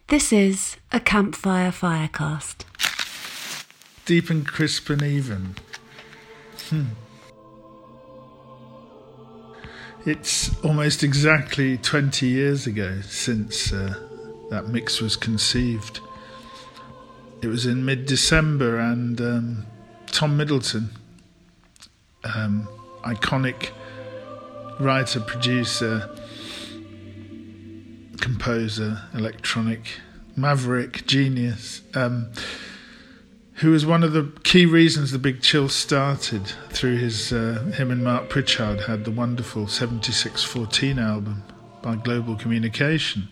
This is a Campfire Firecast. Deep and crisp and even. It's almost exactly 20 years ago since that mix was conceived. It was in mid-December, and Tom Middleton, iconic writer, producer, composer, electronic maverick, genius, who was one of the key reasons the Big Chill started. Through his, him and Mark Pritchard had the wonderful 7614 album by Global Communication.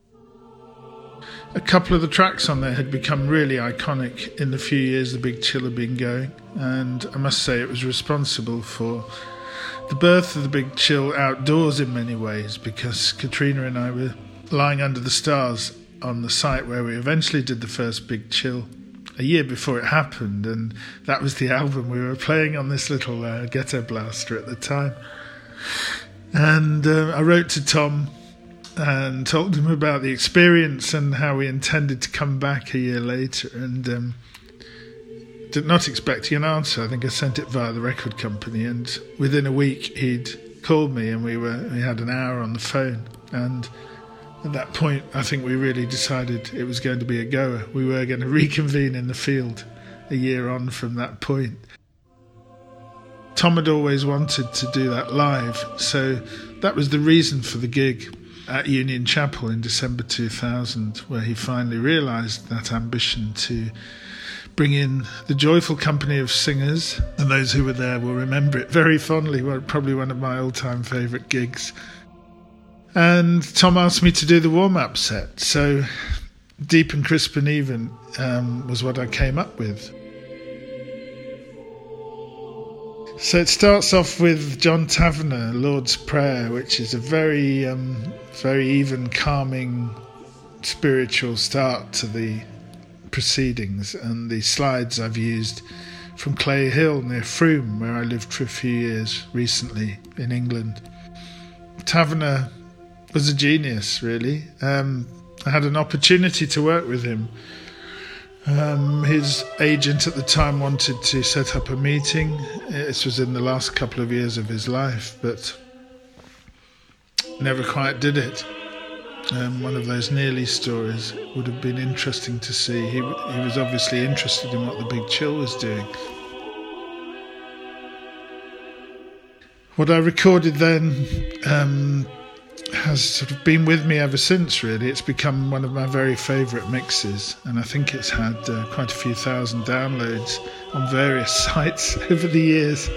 A couple of the tracks on there had become really iconic in the few years the Big Chill had been going, and I must say it was responsible for the birth of the Big Chill outdoors in many ways, because Katrina and I were lying under the stars on the site where we eventually did the first Big Chill a year before it happened, and that was the album we were playing on this little ghetto blaster at the time. And I wrote to Tom and told him about the experience and how we intended to come back a year later, and did not expecting an answer. I think I sent it via the record company, and within a week he'd called me, and we had an hour on the phone, and at that point I think we really decided it was going to be a goer. We were going to reconvene in the field a year on from that point. Tom had always wanted to do that live, so that was the reason for the gig at Union Chapel in December 2000, where he finally realised that ambition to bring in the joyful company of singers, and those who were there will remember it very fondly. Probably one of my all-time favourite gigs. And Tom asked me to do the warm-up set, so Deep and Crisp and Even was what I came up with. So it starts off with John Tavener, Lord's Prayer, which is a very even, calming, spiritual start to the proceedings, and the slides I've used from Clay Hill near Frome, where I lived for a few years recently in England. Tavener was a genius, really. I had an opportunity to work with him. His agent at the time wanted to set up a meeting. This was in the last couple of years of his life, but never quite did it. One of those nearly stories. Would have been interesting to see. He was obviously interested in what the Big Chill was doing. What I recorded then has sort of been with me ever since, really. It's become one of my very favourite mixes, and I think it's had quite a few thousand downloads on various sites over the years.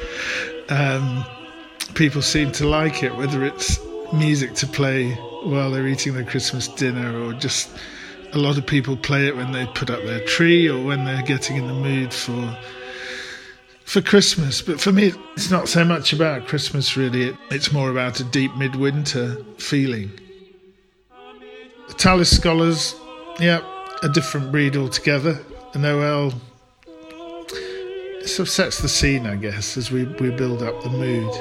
People seem to like it, whether it's music to play while they're eating their Christmas dinner, or just a lot of people play it when they put up their tree or when they're getting in the mood for Christmas. But for me, it's not so much about Christmas, really. It's more about a deep midwinter feeling. The Tallis Scholars, a different breed altogether. And Noel sort of sets the scene, I guess, as we build up the mood.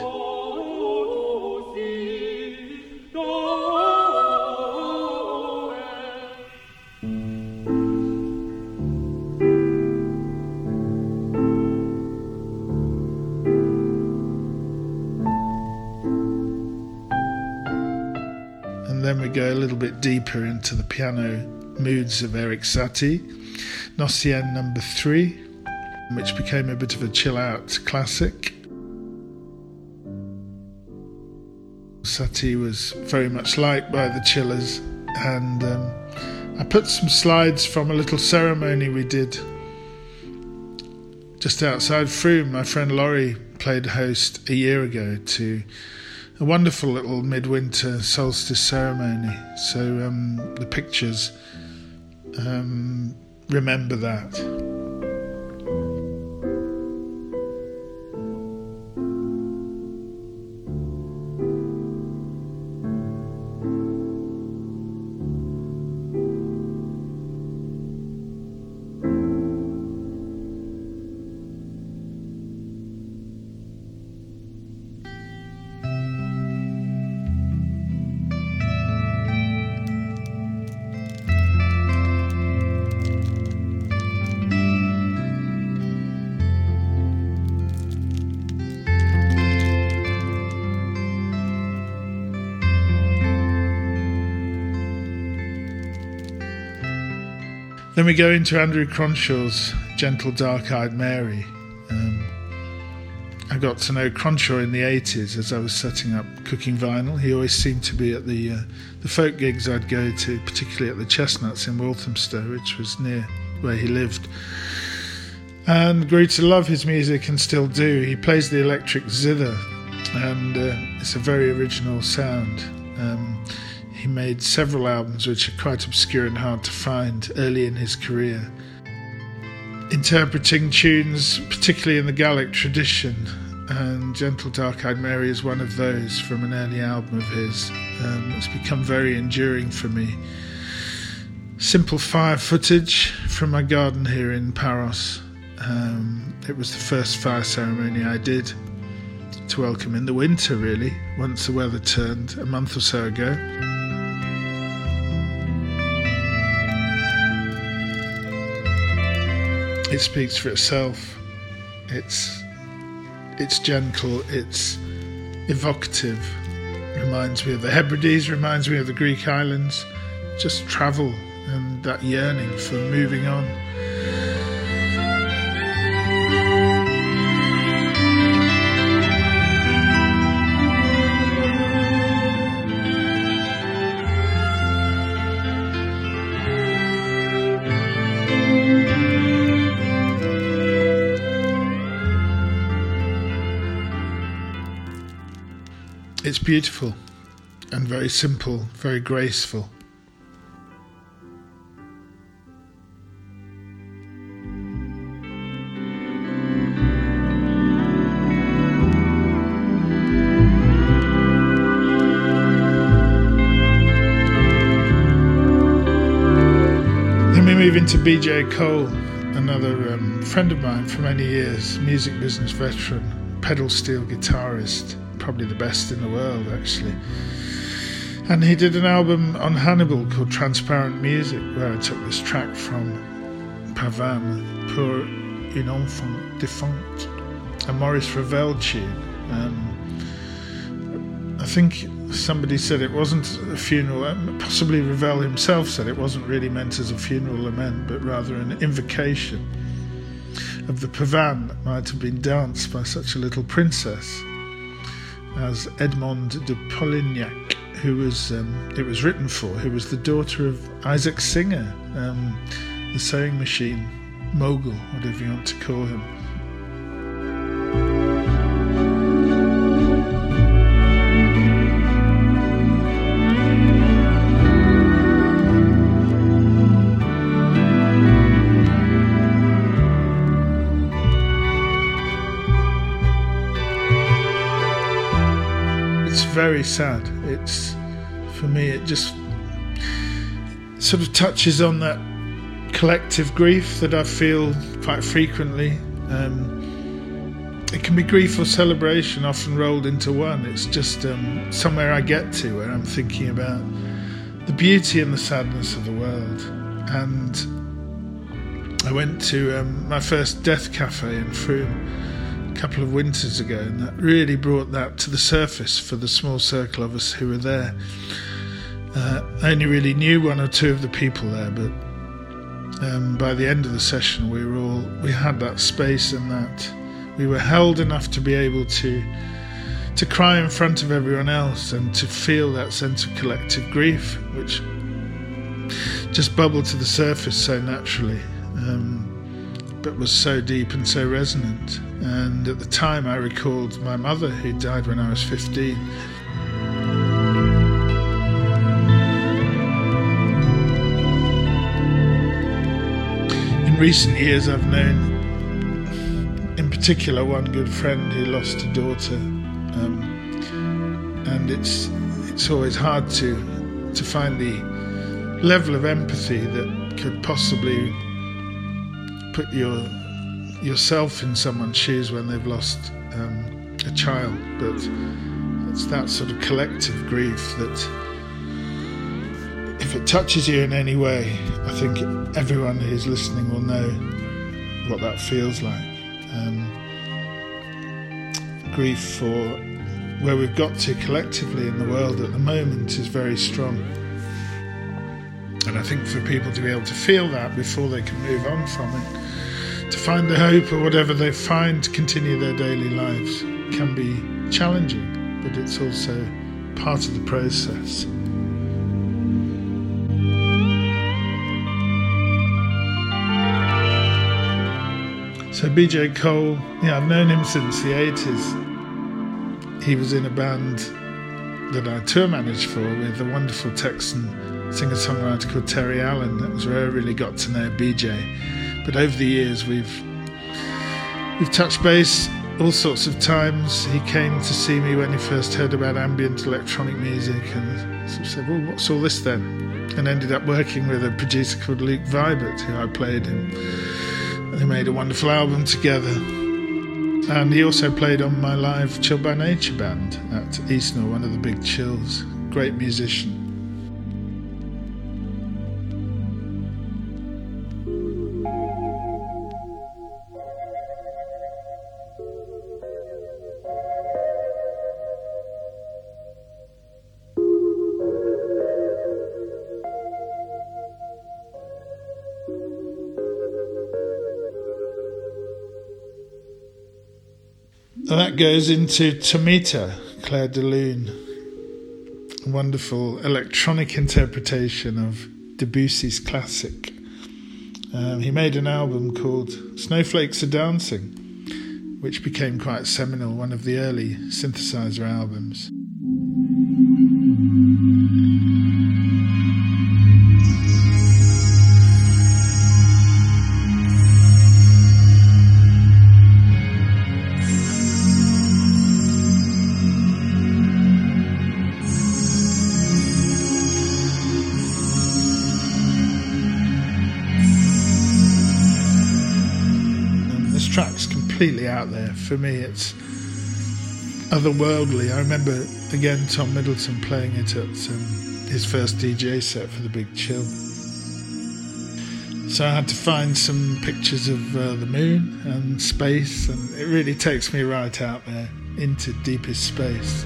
Then we go a little bit deeper into the piano moods of Erik Satie, Nocien No. 3, which became a bit of a chill-out classic. Satie was very much liked by the chillers, and I put some slides from a little ceremony we did just outside Frome. My friend Laurie played host a year ago to a wonderful little midwinter solstice ceremony. So the pictures remember that. Then we go into Andrew Cronshaw's Gentle Dark-Eyed Mary. I got to know Cronshaw in the 80s as I was setting up Cooking Vinyl. He always seemed to be at the folk gigs I'd go to, particularly at the Chestnuts in Walthamstow, which was near where he lived. And grew to love his music and still do. He plays the electric zither, and it's a very original sound. He made several albums which are quite obscure and hard to find early in his career, interpreting tunes particularly in the Gaelic tradition, and Gentle Dark-Eyed Mary is one of those from an early album of his. It's become very enduring for me. Simple fire footage from my garden here in Paros. It was the first fire ceremony I did to welcome in the winter, really, once the weather turned a month or so ago. It speaks for itself. It's gentle, it's evocative. Reminds me of the Hebrides, reminds me of the Greek islands. Just travel and that yearning for moving on. It's beautiful and very simple, very graceful. Then we move into BJ Cole, another friend of mine for many years, music business veteran, pedal steel guitarist. Probably the best in the world, actually. And he did an album on Hannibal called Transparent Music, where I took this track from Pavane, Pour une enfant défunte, a Maurice Ravel tune. I think somebody said it wasn't a funeral, possibly Ravel himself said it wasn't really meant as a funeral lament, but rather an invocation of the Pavane that might have been danced by such a little princess as Edmond de Polignac, who was it was written for, who was the daughter of Isaac Singer, the sewing machine mogul, whatever you want to call him. Very sad. It's, for me, it just sort of touches on that collective grief that I feel quite frequently. It can be grief or celebration, often rolled into one. It's just somewhere I get to where I'm thinking about the beauty and the sadness of the world. And I went to my first Death Cafe in Frome a couple of winters ago, and that really brought that to the surface for the small circle of us who were there. I only really knew one or two of the people there, but by the end of the session we had that space, and that we were held enough to be able to cry in front of everyone else and to feel that sense of collective grief, which just bubbled to the surface so naturally, but was so deep and so resonant. And at the time I recalled my mother, who died when I was 15. In recent years I've known, in particular, one good friend who lost a daughter, and it's always hard to find the level of empathy that could possibly put yourself in someone's shoes when they've lost a child. But it's that sort of collective grief that, if it touches you in any way, I think everyone who's listening will know what that feels like. Grief for where we've got to collectively in the world at the moment is very strong. And I think for people to be able to feel that before they can move on from it, to find the hope or whatever they find to continue their daily lives, can be challenging, but it's also part of the process. So BJ Cole, I've known him since the 80s. He was in a band that I tour managed for with a wonderful Texan singer-songwriter called Terry Allen. That was where I really got to know BJ. But over the years we've touched base all sorts of times. He came to see me when he first heard about ambient electronic music and sort of said, well, what's all this then? And ended up working with a producer called Luke Vibert, who I played in. They made a wonderful album together. And he also played on my live Chill by Nature band at Eastnor, one of the big chills. Great musician. And that goes into Tomita, Claire de Lune, a wonderful electronic interpretation of Debussy's classic. He made an album called Snowflakes Are Dancing, which became quite seminal, one of the early synthesizer albums. Completely out there. For me, it's otherworldly. I remember, again, Tom Middleton playing it at his first DJ set for the Big Chill. So I had to find some pictures of the moon and space, and it really takes me right out there into deepest space.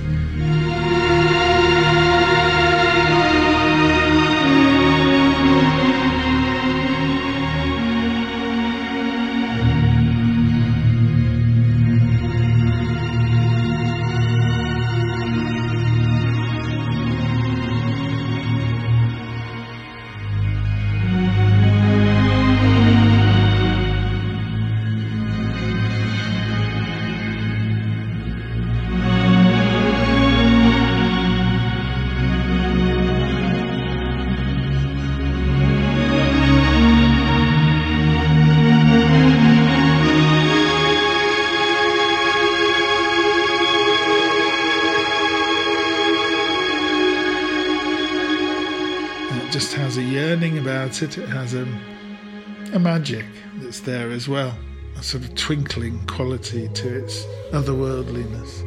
Just has a yearning about it. It has a magic that's there as well, a sort of twinkling quality to its otherworldliness.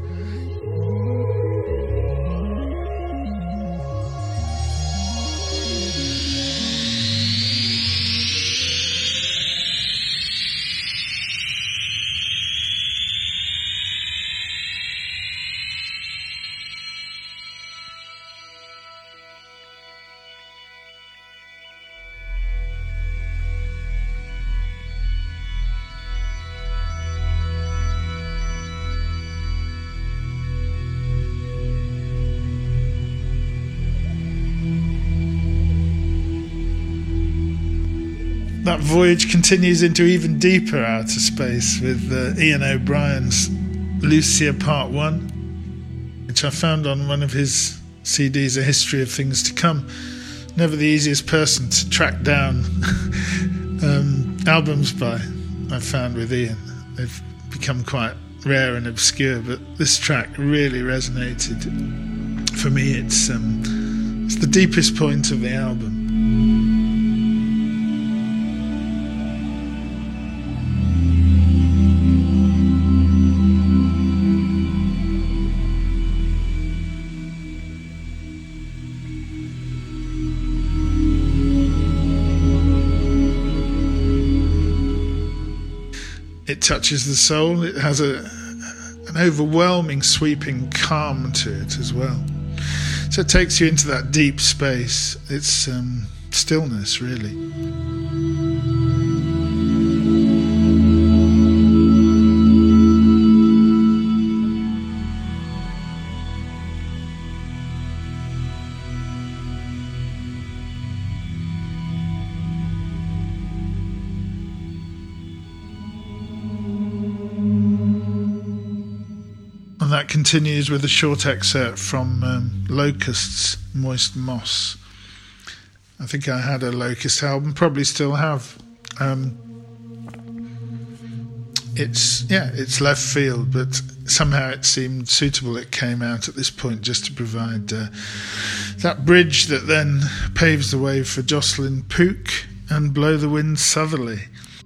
That voyage continues into even deeper outer space with Ian O'Brien's Lucia Part 1, which I found on one of his CDs, A History of Things to Come. Never the easiest person to track down albums by, I've found with Ian. They've become quite rare and obscure, but this track really resonated. For me, it's the deepest point of the album. It touches the soul. It has an overwhelming, sweeping calm to it as well. So it takes you into that deep space. It's stillness, really. And that continues with a short excerpt from Locust's Moist Moss. I think I had a Locust album, probably still have. It's left field, but somehow it seemed suitable it came out at this point just to provide that bridge that then paves the way for Jocelyn Pook and Blow the Wind Southerly.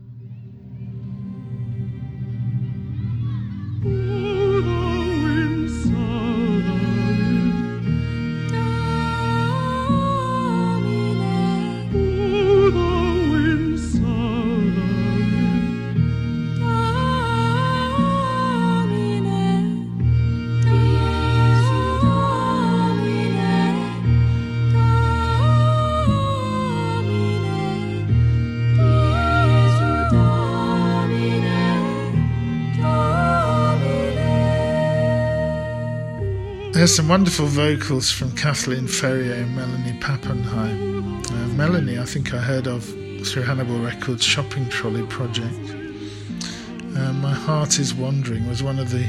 There's some wonderful vocals from Kathleen Ferrier and Melanie Pappenheim. Melanie, I think I heard of through Hannibal Records' Shopping Trolley project. My Heart is Wandering was one of the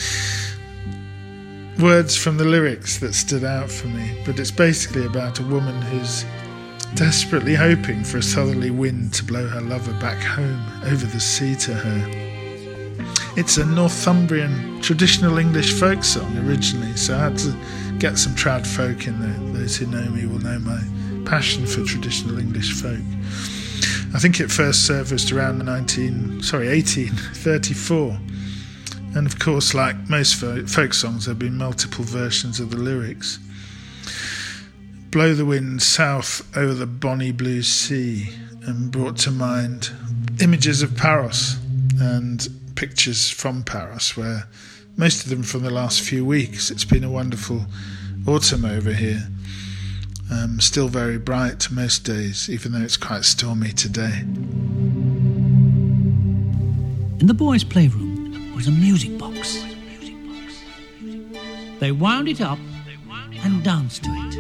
words from the lyrics that stood out for me, but it's basically about a woman who's desperately hoping for a southerly wind to blow her lover back home over the sea to her. It's a Northumbrian traditional English folk song originally, so I had to get some trad folk in there. Those who know me will know my passion for traditional English folk. I think it first surfaced around 1834. And of course, like most folk songs, there have been multiple versions of the lyrics. Blow the wind south over the bonny blue sea, and brought to mind images of Paros and pictures from Paros, where most of them from the last few weeks. It's been a wonderful autumn over here. Still very bright most days, even though it's quite stormy today. In the boys' playroom was a music box. They wound it up and danced to it.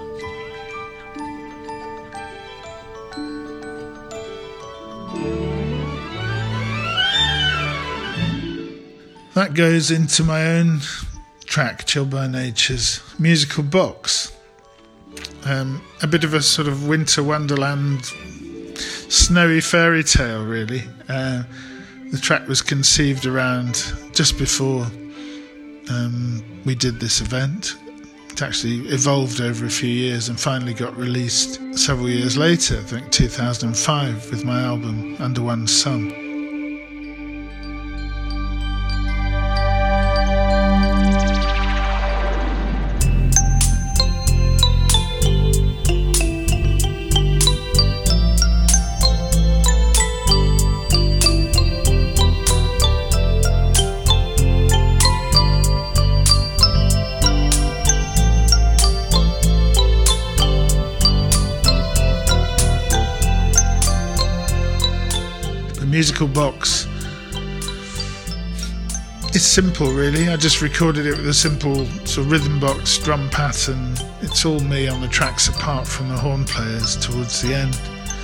That goes into my own track, Chill by Nature's musical box. A bit of a sort of winter wonderland, snowy fairy tale, really. The track was conceived around just before we did this event. It actually evolved over a few years and finally got released several years later, I think 2005, with my album Under One Sun. Musical box. It's simple, really. I just recorded it with a simple sort of rhythm box drum pattern. It's all me on the tracks apart from the horn players towards the end.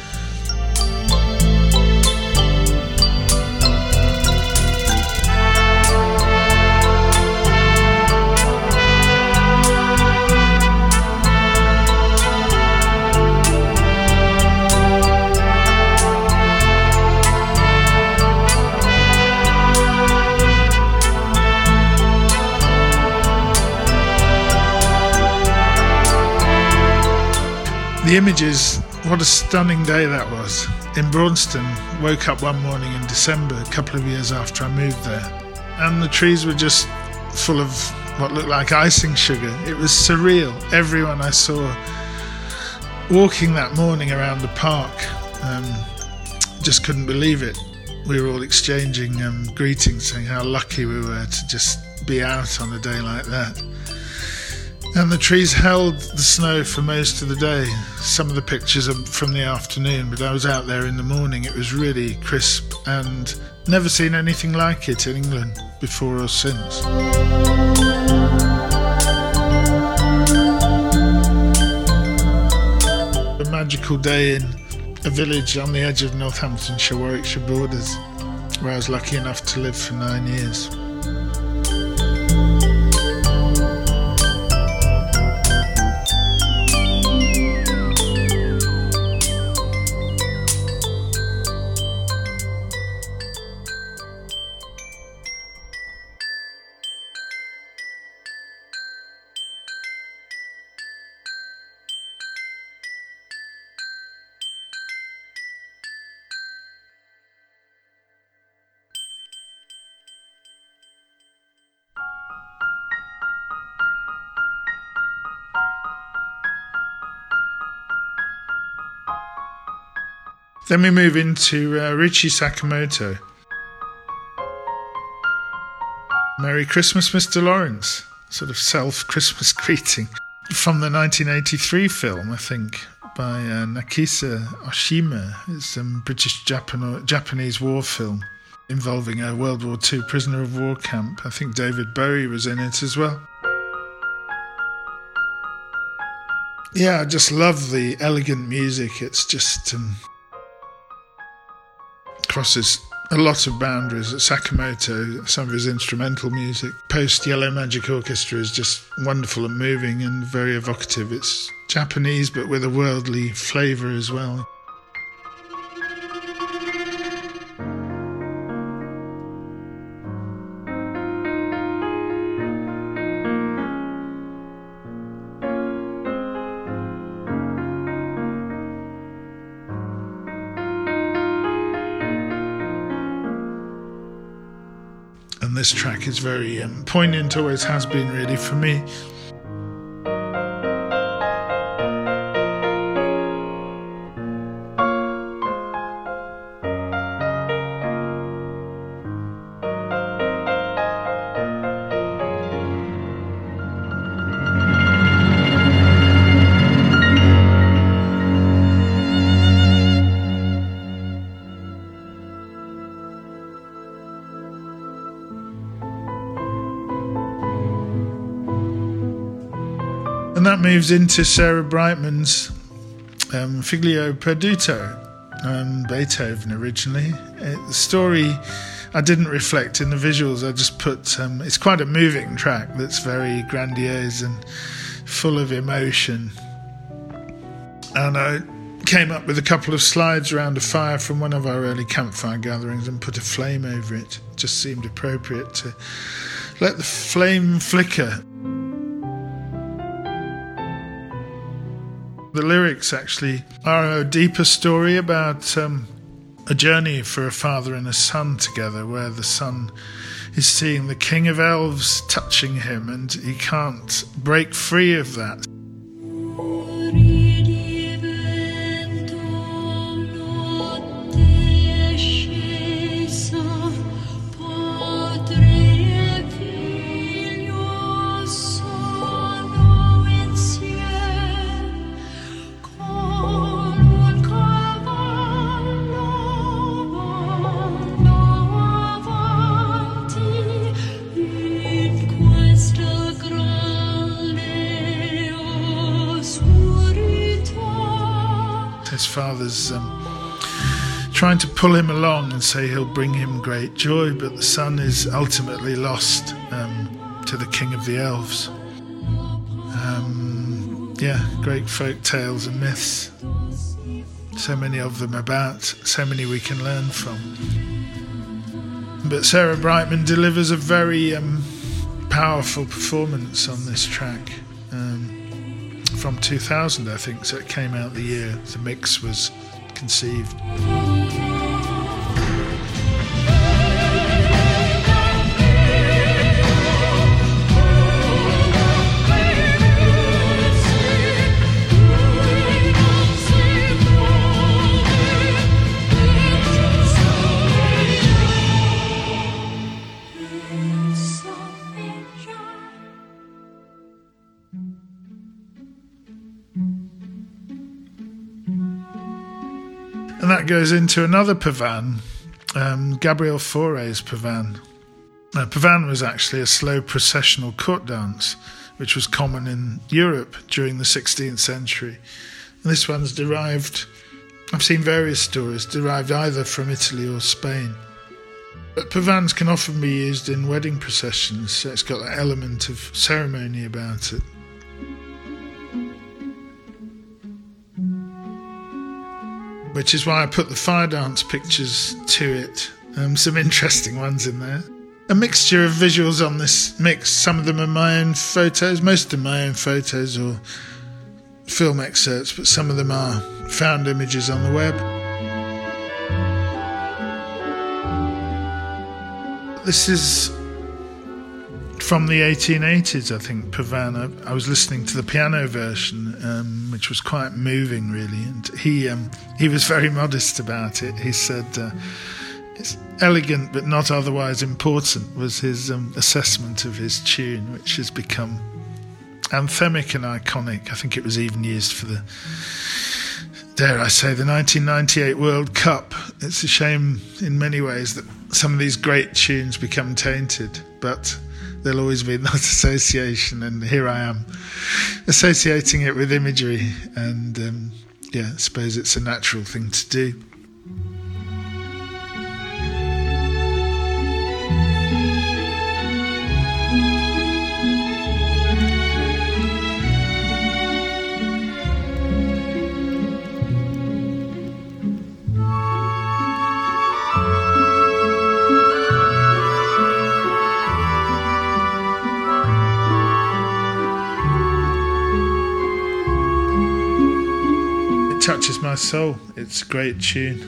The images, what a stunning day that was. In Braunston, woke up one morning in December, a couple of years after I moved there, and the trees were just full of what looked like icing sugar. It was surreal. Everyone I saw walking that morning around the park just couldn't believe it. We were all exchanging greetings, saying how lucky we were to just be out on a day like that. And the trees held the snow for most of the day. Some of the pictures are from the afternoon, but I was out there in the morning. It was really crisp and never seen anything like it in England before or since. A magical day in a village on the edge of Northamptonshire, Warwickshire borders, where I was lucky enough to live for 9 years. Then we move into Ryuichi Sakamoto. Merry Christmas, Mr. Lawrence. Sort of self-Christmas greeting. From the 1983 film, I think, by Nakisa Oshima. It's a British-Japanese war film involving a World War II prisoner of war camp. I think David Bowie was in it as well. Yeah, I just love the elegant music. It's just... crosses a lot of boundaries. At Sakamoto, some of his instrumental music, post Yellow Magic Orchestra, is just wonderful and moving and very evocative. It's Japanese but with a worldly flavour as well. This track is very poignant, always has been really for me. And that moves into Sarah Brightman's Figlio Perduto, Beethoven originally. The story I didn't reflect in the visuals, I just put, it's quite a moving track that's very grandiose and full of emotion. And I came up with a couple of slides around a fire from one of our early campfire gatherings and put a flame over it. It just seemed appropriate to let the flame flicker. The lyrics actually are a deeper story about a journey for a father and a son together, where the son is seeing the king of elves touching him and he can't break free of that. His father's trying to pull him along and say he'll bring him great joy, but the son is ultimately lost to the king of the elves. Great folk tales and myths. So many of them about, so many we can learn from. But Sarah Brightman delivers a very powerful performance on this track. From 2000, I think, so it came out the year the mix was conceived. And that goes into another Pavan, Gabriel Fauré's Pavan. Pavan was actually a slow processional court dance, which was common in Europe during the 16th century. And this one's derived, I've seen various stories, derived either from Italy or Spain. But Pavans can often be used in wedding processions, so it's got that element of ceremony about it. Which is why I put the fire dance pictures to it. Some interesting ones in there. A mixture of visuals on this mix. Some of them are my own photos, most of them my own photos or film excerpts, but some of them are found images on the web. This is from the 1880s, I think, Pavan. I was listening to the piano version, which was quite moving, really. And he was very modest about it. He said, it's elegant but not otherwise important, was his assessment of his tune, which has become anthemic and iconic. I think it was even used for the, dare I say, the 1998 World Cup. It's a shame in many ways that some of these great tunes become tainted, but there'll always be that association, and here I am associating it with imagery, and I suppose it's a natural thing to do. Touches my soul. It's a great tune.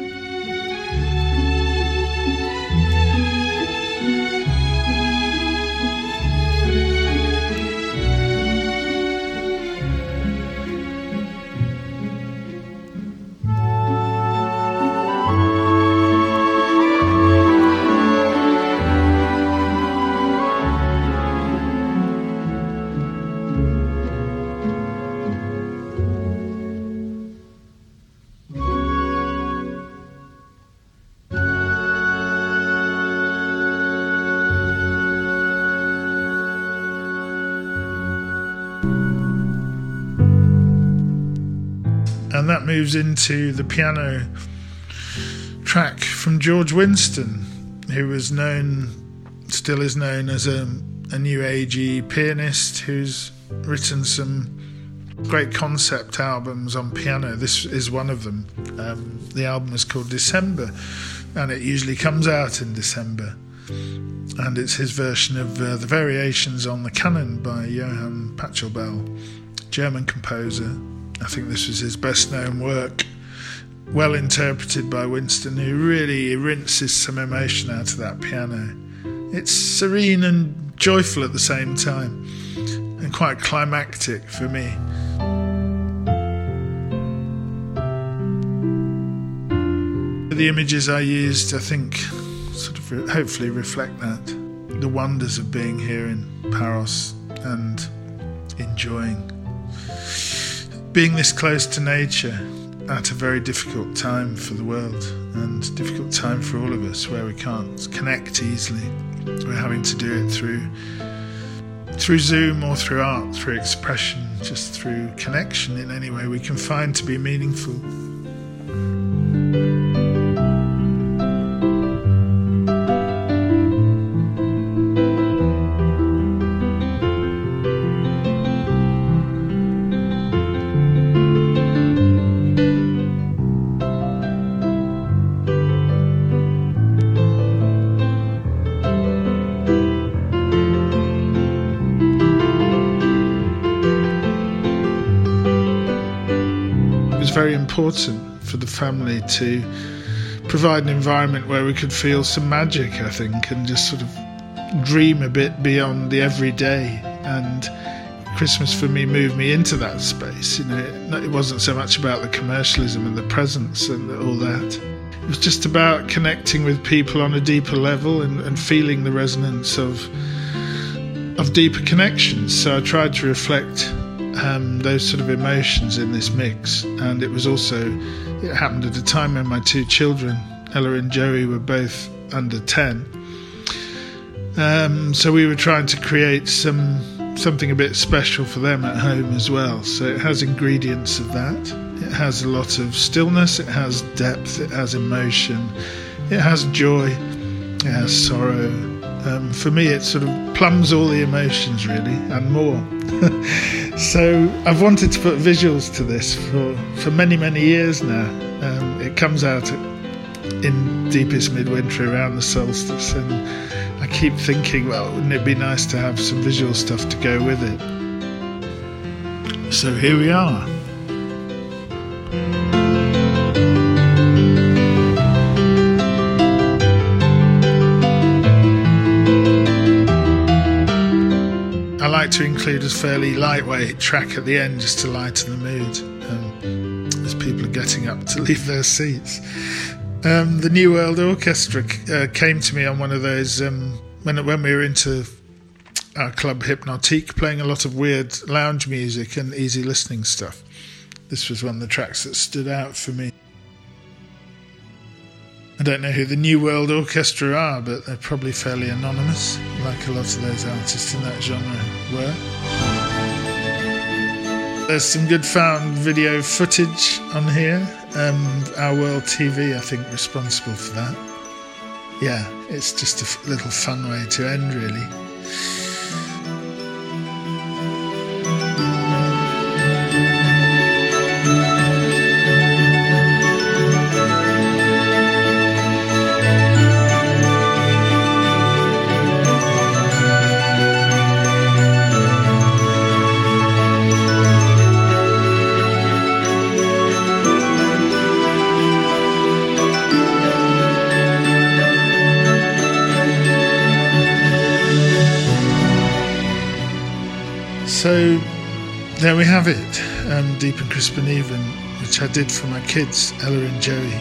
And that moves into the piano track from George Winston, who was still is known as a new agey pianist who's written some great concept albums on piano. This is one of them. The album is called December, and it usually comes out in December. And it's his version of the Variations on the Canon by Johann Pachelbel, German composer. I think this was his best-known work, well interpreted by Winston, who really rinses some emotion out of that piano. It's serene and joyful at the same time, and quite climactic for me. The images I used, I think, sort of hopefully reflect that. The wonders of being here in Paros and enjoying being this close to nature at a very difficult time for the world, and difficult time for all of us, where we can't connect easily. We're having to do it through Zoom or through art, through expression, just through connection in any way we can find to be meaningful. Very important for the family to provide an environment where we could feel some magic, I think, and just sort of dream a bit beyond the everyday. And Christmas for me moved me into that space. It wasn't so much about the commercialism and the presents and all that. It was just about connecting with people on a deeper level and feeling the resonance of deeper connections. So I tried to reflect those sort of emotions in this mix. And it happened at a time when my two children, Ella and Joey, were both under 10. So we were trying to create something a bit special for them at home as well. So it has ingredients of that. It has a lot of stillness, it has depth, it has emotion, it has joy, it has sorrow. For me, it sort of plums all the emotions, really, and more. So I've wanted to put visuals to this for many, many years now. It comes out in deepest midwinter around the solstice, and I keep thinking, well, wouldn't it be nice to have some visual stuff to go with it? So here we are. I like to include a fairly lightweight track at the end just to lighten the mood as people are getting up to leave their seats. The New World Orchestra came to me on one of those when we were into our club Hypnotique, playing a lot of weird lounge music and easy listening stuff. This was one of the tracks that stood out for me. I don't know who the New World Orchestra are, but they're probably fairly anonymous, like a lot of those artists in that genre were. There's some good found video footage on here. Our World TV, I think, responsible for that. Yeah, it's just a little fun way to end, really. So there we have it, Deep and Crisp and Even, which I did for my kids, Ella and Joey.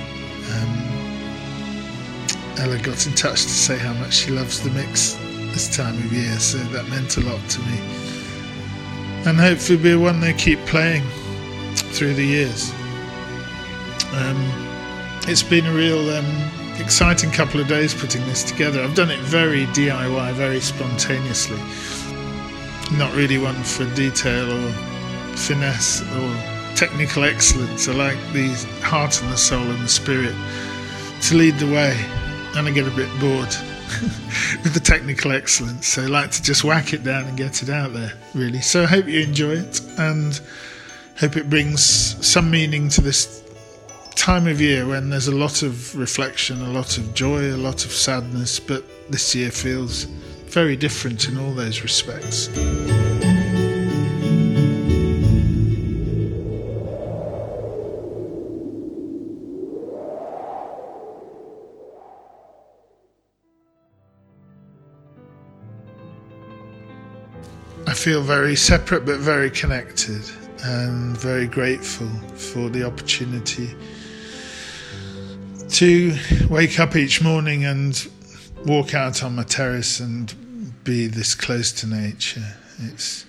Ella got in touch to say how much she loves the mix this time of year, so that meant a lot to me. And hopefully it'll be one they keep playing through the years. It's been a real exciting couple of days putting this together. I've done it very DIY, very spontaneously. Not really one for detail or finesse or technical excellence. I like the heart and the soul and the spirit to lead the way, and I get a bit bored with the technical excellence, so I like to just whack it down and get it out there, really. So I hope you enjoy it, and hope it brings some meaning to this time of year when there's a lot of reflection, a lot of joy, a lot of sadness, but this year feels very different in all those respects. I feel very separate but very connected, and very grateful for the opportunity to wake up each morning and walk out on my terrace and be this close to nature. It's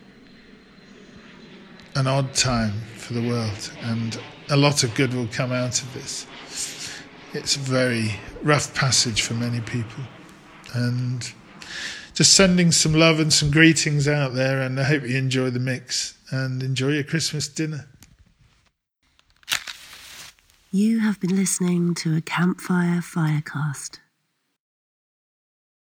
an odd time for the world, and a lot of good will come out of this. It's a very rough passage for many people, and just sending some love and some greetings out there, and I hope you enjoy the mix and enjoy your Christmas dinner. You have been listening to a Campfire Firecast.